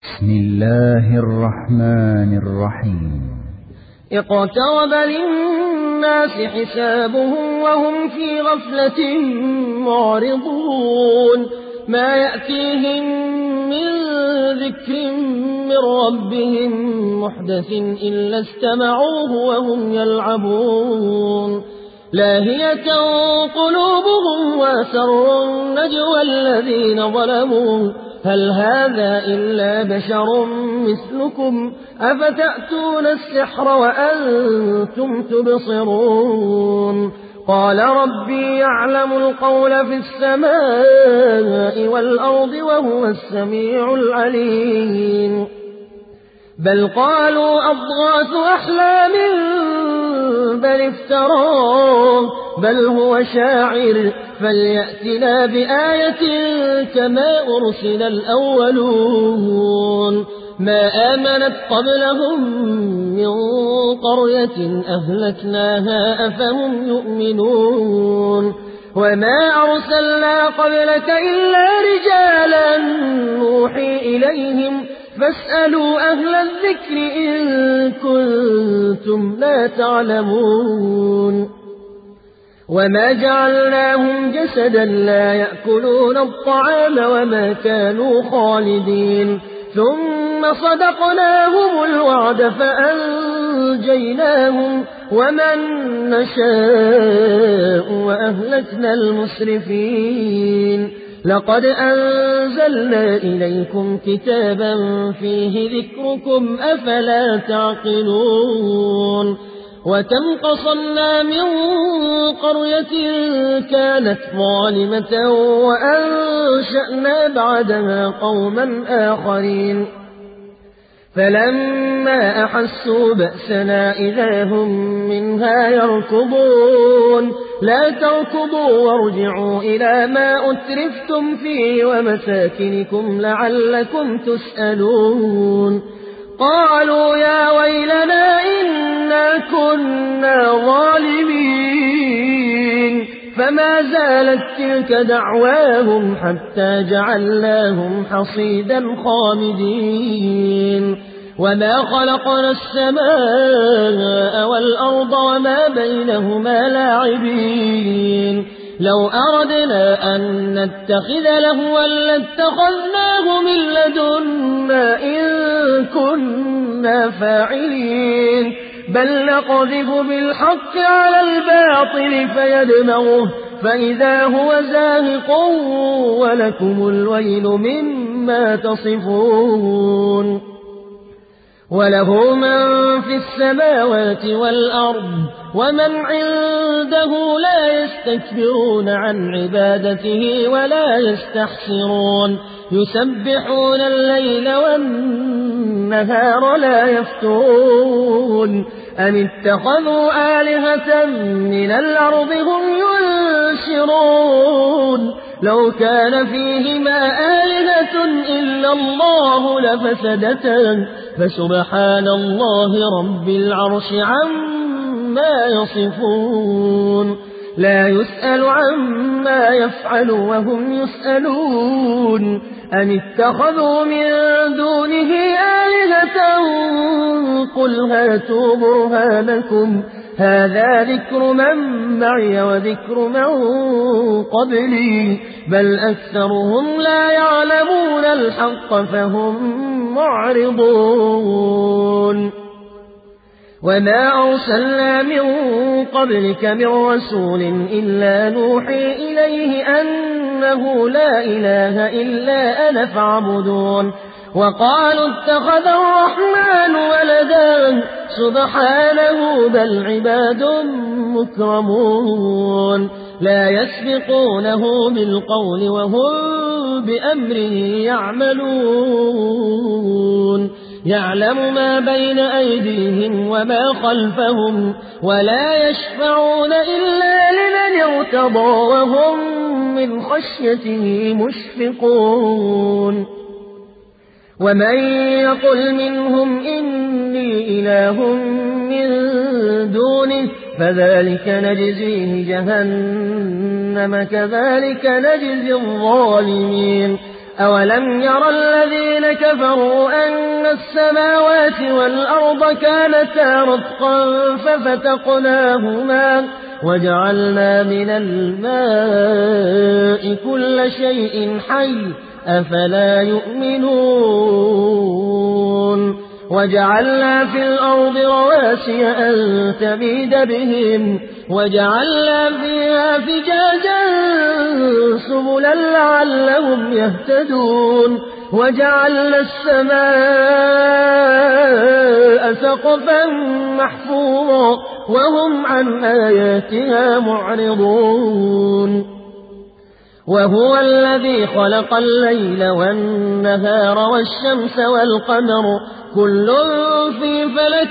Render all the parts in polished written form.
بسم الله الرحمن الرحيم. اقترب للناس حسابهم وهم في غفلة معرضون ما يأتيهم من ذكر من ربهم محدث إلا استمعوه وهم يلعبون لاهية قلوبهم وأسروا النجوى الذين ظلموا هل هذا إلا بشر مثلكم أفتأتون السحر وأنتم تبصرون قال ربي يعلم القول في السماء والأرض وهو السميع العليم بل قالوا أضغاث أحلام بل افتراه بل هو شاعر فليأتنا بآية كما أرسل الأولون ما آمنت قبلهم من قرية أهلكناها أفهم يؤمنون وما أرسلنا قبلك إلا رجالا نوحي إليهم فاسألوا أهل الذكر إن كنتم لا تعلمون وما جعلناهم جسدا لا يأكلون الطعام وما كانوا خالدين ثم صدقناهم الوعد فأنجيناهم ومن نشاء وأهلكنا المسرفين لقد أنزلنا إليكم كتابا فيه ذكركم أفلا تعقلون وكم قصمنا من قرية كانت ظالمة وأنشأنا بعدها قوما آخرين فلما أحسوا بأسنا إذا هم منها يركضون لا تركضوا وارجعوا إلى ما أترفتم فيه ومساكنكم لعلكم تسألون قالوا يا ويلنا إنا كنا ظالمين فما زالت تلك دعواهم حتى جعلناهم حصيدا خامدين وما خلقنا السماء والأرض وما بينهما لاعبين لو أردنا أن نتخذ لهوا لاتخذناه من لدنا إن كنا فاعلين بل نقذف بالحق على الباطل فيدمغه فإذا هو زاهق ولكم الويل مما تصفون وله من في السماوات والأرض ومن عنده لا يستكبرون عن عبادته ولا يستحسرون يسبحون الليل والنهار لا يفترون أم اتخذوا آلهة من الأرض هم ينشرون لو كان فيهما آلهة إلا الله لفسدتا فسبحان الله رب العرش عما يصفون لا يسأل عما يفعل وهم يسألون أم اتخذوا من دونه آلهة قل هاتوا برهانكم هذا ذكر من معي وذكر من قبلي بل أكثرهم لا يعلمون الحق فهم معرضون وما أرسلنا من قبلك من رسول إلا نوحي إليه أنه لا إله إلا أنا فاعبدون وقالوا اتخذ الرحمن ولدا سبحانه بل عباد مكرمون لا يسبقونه بالقول وهم بأمره يعملون يعلم ما بين أيديهم وما خلفهم ولا يشفعون إلا لمن ارتضى وهم من خشيته مشفقون ومن يقل منهم إني إله من دونه فذلك نجزيه جهنم كذلك نجزي الظالمين أولم ير الذين كفروا أن السماوات والأرض كانتا رتقا ففتقناهما وجعلنا من الماء كل شيء حي أفلا يؤمنون وجعلنا في الأرض رواسي أن تميد بهم وجعلنا فيها فجاجا سبلا لعلهم يهتدون وجعلنا السماء سقفا محفوظا وهم عن آياتها معرضون وهو الذي خلق الليل والنهار والشمس والقمر كل في فلك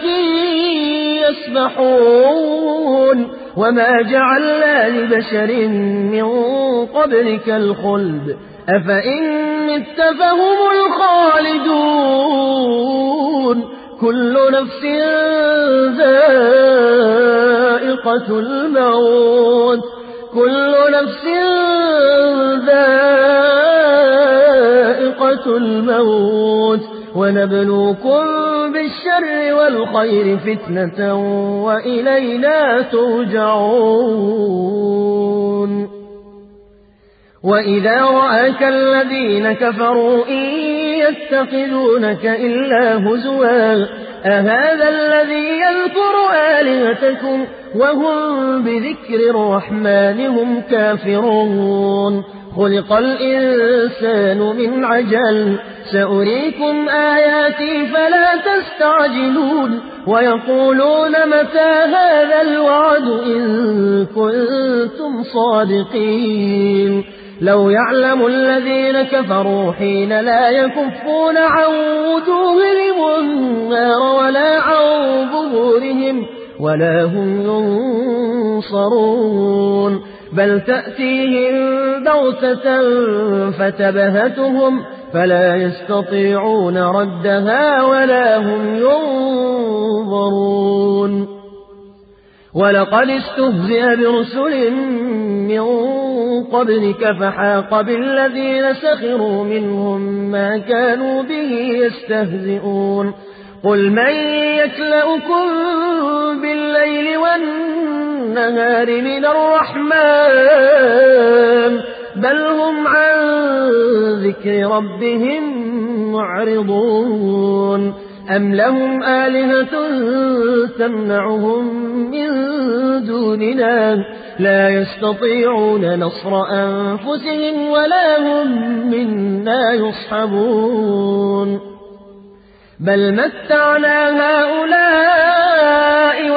يسبحون وما جعلنا لبشر من قبلك الخلد أفإن مت فهم الخالدون كل نفس ذائقة الموت كل نفس ذائقة الموت ونبلوكم بالشر والخير فتنة وإلينا ترجعون وإذا رآك الذين كفروا إن يتخذونك إلا هزوا أهذا الذي يذكر آلهتكم وهم بذكر الرحمن هم كافرون خلق الإنسان من عجل سأريكم آياتي فلا تستعجلون ويقولون متى هذا الوعد إن كنتم صادقين لو يعلم الذين كفروا حين لا يكفون عن وجوههم النار ولا عن ظهورهم ولا هم ينصرون بل تأتيهم بغتة فتبهتهم فلا يستطيعون ردها ولا هم ينظرون ولقد استهزئ برسل من قبلك فحاق بالذين سخروا منهم ما كانوا به يستهزئون قل من يكلؤكم بالليل والنهار من الرحمن بل هم عن ذكر ربهم معرضون أم لهم آلهة تمنعهم من دوننا لا يستطيعون نصر أنفسهم ولا هم منا يصحبون بل متعنا هؤلاء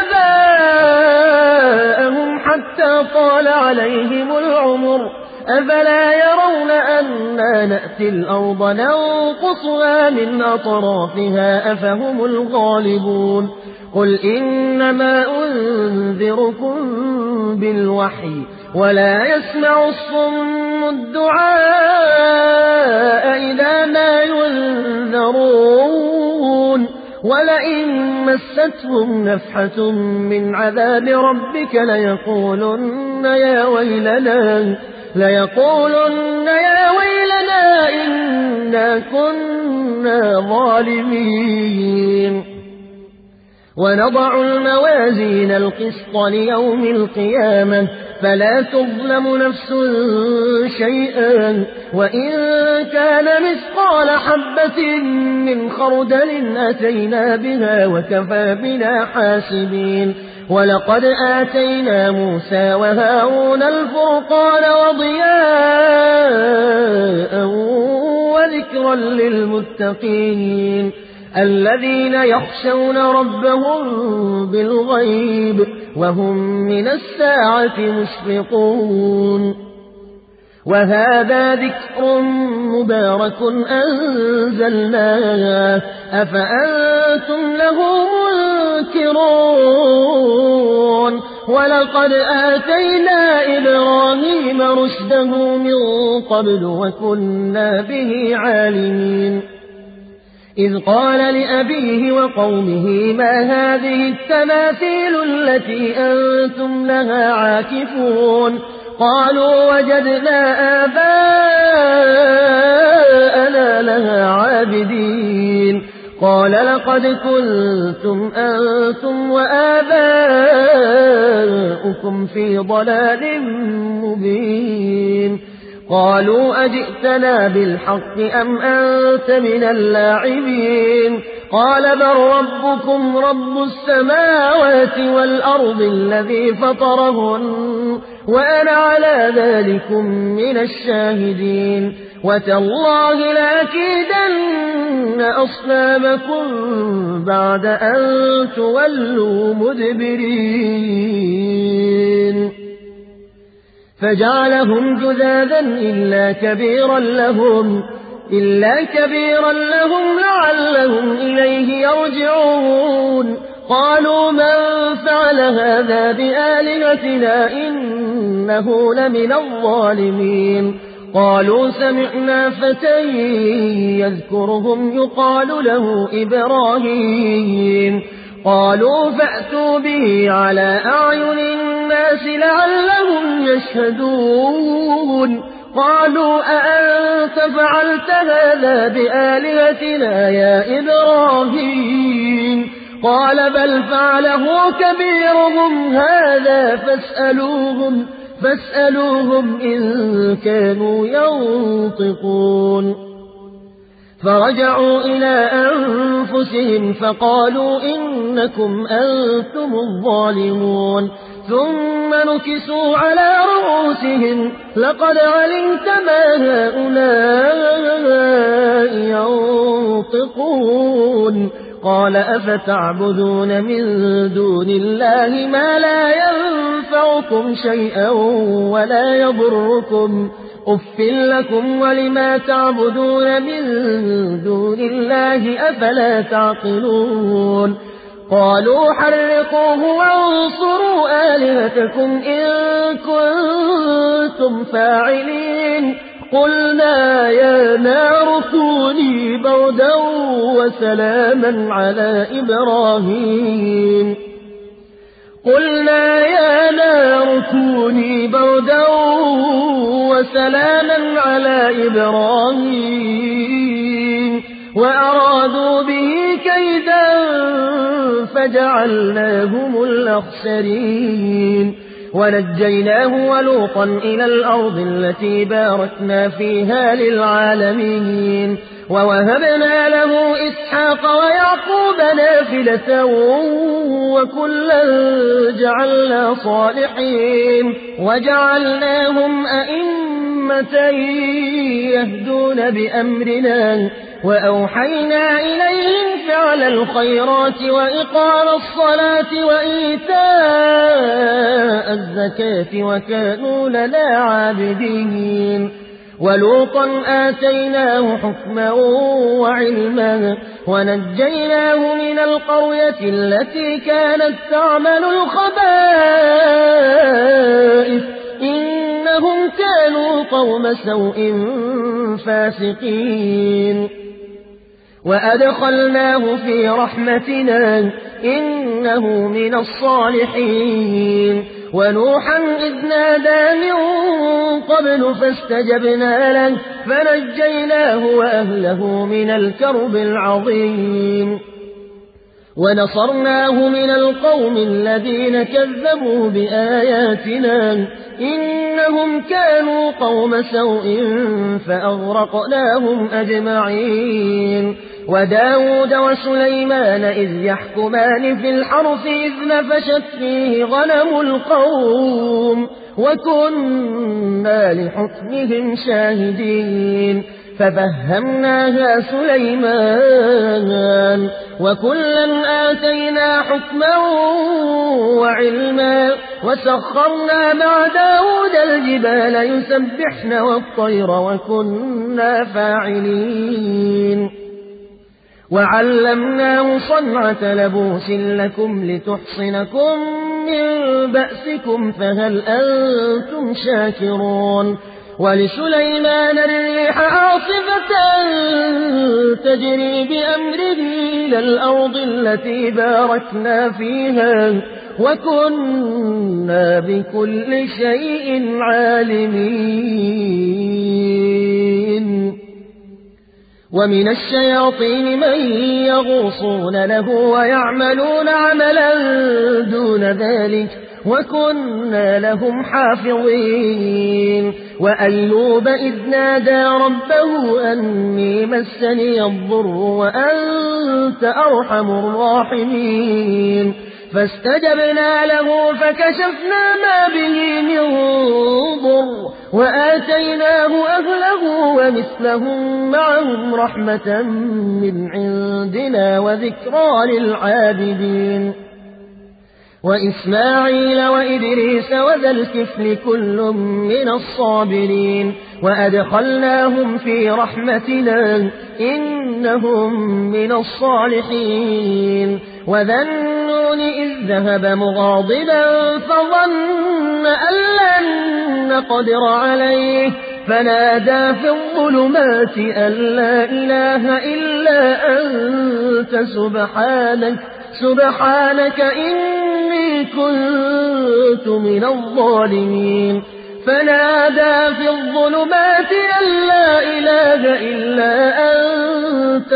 وآباءهم حتى طال عليهم العمر أفلا يرون أنا نأتي الأرض ننقصها من أطرافها أفهم الغالبون قل إنما أنذركم بالوحي ولا يسمع الصم الدعاء إذا ما ينذرون ولئن مستهم نفحة من عذاب ربك ليقولن يا ويلنا إنا كنا ظالمين ونضع الموازين القسط ليوم القيامة فلا تظلم نفس شيئا وإن كان مثقال حبة من خردل أتينا بها وكفى بنا حاسبين ولقد آتينا موسى وهارون الفرقان وضياء وذكرا للمتقين الذين يخشون ربهم بالغيب وهم من الساعة مشفقون وهذا ذكر مبارك أنزلناه أفأنتم له منكرون ولقد آتينا إبراهيم رشده من قبل وكنا به عالمين إذ قال لأبيه وقومه ما هذه التماثيل التي أنتم لها عاكفون قالوا وجدنا آباءنا لها عابدين قال لقد كنتم أنتم وآباؤكم في ضلال مبين قالوا أجئتنا بالحق أم أنت من اللاعبين قال بل ربكم رب السماوات والأرض الذي فطرهن وأنا على ذلكم من الشاهدين وتالله لأكيدن أصنامكم بعد أن تولوا مدبرين فجعلهم جذاذا إلا كبيرا لهم لعلهم إليه يرجعون قالوا من فعل هذا بآلهتنا إنه لمن الظالمين قالوا سمعنا فتى يذكرهم يقال له إبراهيم قالوا فأتوا به على أعين الناس لعلهم يشهدون قالوا أأنت فعلت هذا بآلهتنا يا إبراهيم قال بل فعله كبيرهم هذا فاسألوهم إن كانوا ينطقون فرجعوا إلى أنفسهم فقالوا إنكم أنتم الظالمون ثم نكسوا على رؤوسهم لقد علمت ما هؤلاء ينطقون قال أفتعبدون من دون الله ما لا ينفعكم شيئا ولا يضركم أف لكم ولما تعبدون من دون الله أفلا تعقلون قالوا حرقوه وانصروا آلهتكم إن كنتم فاعلين قلنا يا نار كوني بردا وسلاما على إبراهيم وأرادوا به كيدا فجعلناهم الأخسرين ونجيناه ولوطا إلى الأرض التي باركنا فيها للعالمين ووهبنا له إسحاق ويعقوب نافلة وكلا جعلنا صالحين وجعلناهم أئمة يهدون بأمرنا وأوحينا إليهم فعل الخيرات وإقام الصلاة وإيتاء الزكاة وكانوا لنا عابدين ولوطا آتيناه حكما وعلما ونجيناه من القرية التي كانت تعمل الخبائث إنهم كانوا قوم سوء فاسقين وأدخلناه في رحمتنا إنه من الصالحين ونوحا إذ نادى من قبل فاستجبنا له فنجيناه وأهله من الكرب العظيم ونصرناه من القوم الذين كذبوا بآياتنا إنهم كانوا قوم سوء فأغرقناهم أجمعين وداود وسليمان إذ يحكمان في الحرث إذ نفشت فيه غنم القوم وكنا لحكمهم شاهدين ففهمناها سليمان وكلا آتينا حكما وعلما وسخرنا مع داود الجبال يسبحن والطير وكنا فاعلين وعلمناه صنعة لبوس لكم لتحصنكم من بأسكم فهل أنتم شاكرون ولسليمان الريح عاصفة تجري بأمره إلى الأرض التي باركنا فيها وكنا بكل شيء عالمين. ومن الشياطين من يغوصون له ويعملون عملا دون ذلك وكنا لهم حافظين. وأيوب إذ نادى ربه أني مسني الضر وأنت أرحم الراحمين فاستجبنا له فكشفنا ما به من ضر وآتيناه أهله ومثلهم معهم رحمة من عندنا وذكرى للعابدين. وإسماعيل وإدريس وذا الكفل كل من الصابرين وأدخلناهم في رحمتنا إنهم من الصالحين. وذا النون إذ ذهب مغاضبا فظن أن لن نقدر عليه فنادى في الظلمات أن لا إله إلا أنت سبحانك إني كنت من الظالمين. فنادى في الظلمات أن لا إله إلا أنت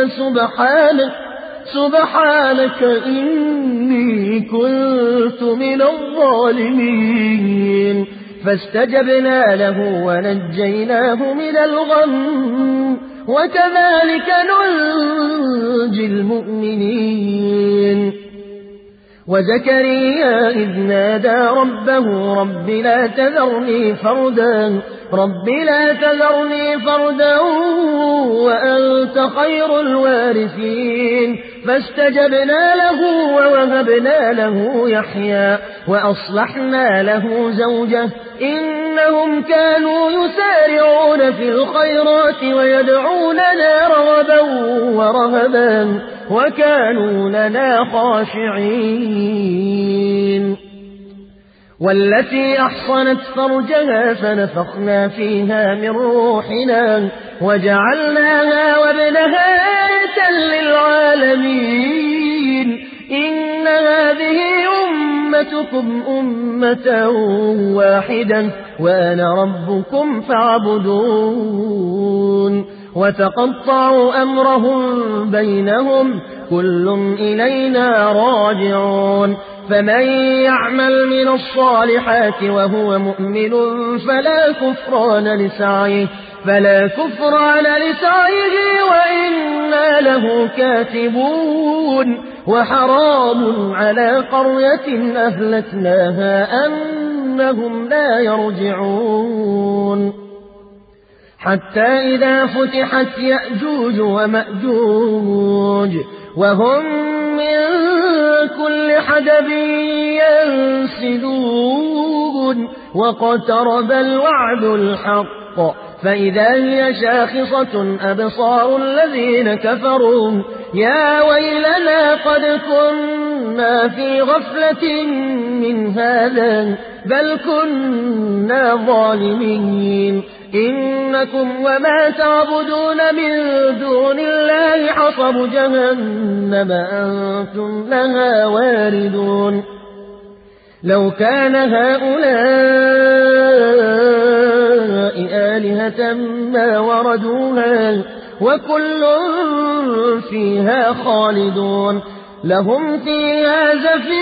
سبحانك إني كنت من الظالمين. فاستجبنا له ونجيناه من الغم وكذلك ننجي المؤمنين. وزكريا إذ نادى ربه رب لا تذرني فردا وأنت خير الوارثين فاستجبنا له ووهبنا له يحيى وأصلحنا له زوجه إنهم كانوا يسارعون في الخيرات ويدعوننا رغبا ورهبا وكانوا لنا خاشعين. والتي أحصنت فرجها فنفخنا فيها من روحنا وجعلناها وابنها آية للعالمين. إن هذه أمتكم أمة واحدة وأنا ربكم فاعبدون. وتقطعوا أمرهم بينهم كل إلينا راجعون. فمن يعمل من الصالحات وهو مؤمن فلا كفران لسعيه وإنا له كاتبون. وحرام على قرية أهلكناها أنهم لا يرجعون. حتى إذا فتحت يأجوج ومأجوج وهم من كل حدب ينسلون واقترب الوعد الحق فإذا هي شاخصة أبصار الذين كفروا يا ويلنا قد كنا في غفلة من هذا بل كنا ظالمين. إنكم وما تعبدون من دون الله حصب جهنم أنتم لها واردون. لو كان هؤلاء آلهة ما وردوها وكل فيها خالدون. لهم فيها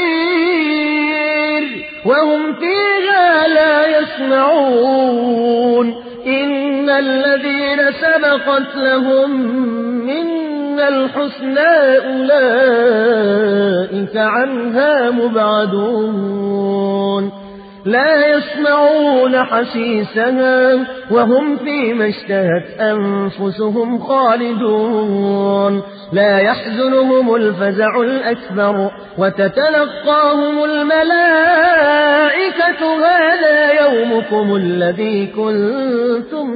زفير وهم فيها لا يسمعون. إن الذين سبقت لهم منا الحسنى أولئك عنها مبعدون. لا يسمعون حسيسها وهم فيما اشتهت أنفسهم خالدون. لا يحزنهم الفزع الأكبر وتتلقاهم الملائكة هذا يومكم الذي كنتم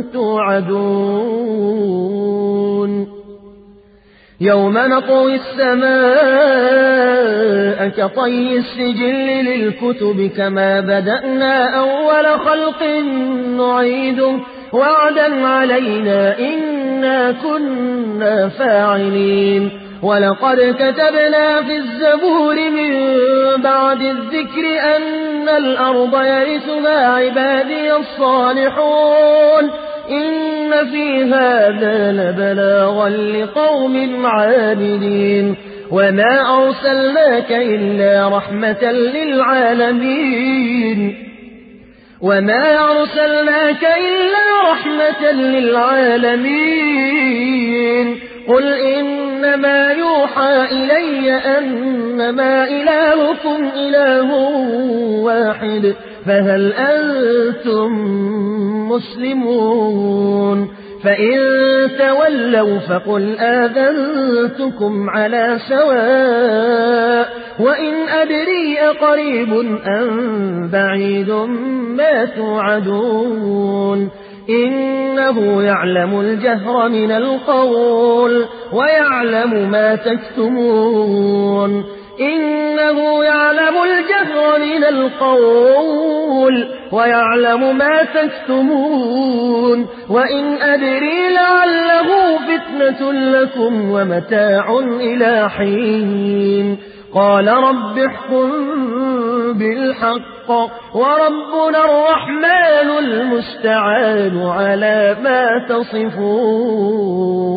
توعدون. يوم نطوي السماء كطي السجل للكتب كما بدأنا أول خلق نعيده وعدا علينا إنا كنا فاعلين. ولقد كتبنا في الزبور من بعد الذكر أن الأرض يرثها عبادي الصالحون إن في هذا لبلاغا لقوم عابدين وما أرسلناك إلا رحمة للعالمين قل إنما يوحى إلي أنما إلهكم إله واحد فهل أنتم مسلمون فإن تولوا فقل آذنتكم على سواء وإن أدري أقريب أم بعيد ما توعدون إنه يعلم الجهر من القول ويعلم ما تكتمون إنه يعلم الجهر من القول ويعلم ما تكتمون وإن أدري لعله فتنة لكم ومتاع إلى حين قال رب احكم بالحق وربنا الرحمن المستعان على ما تصفون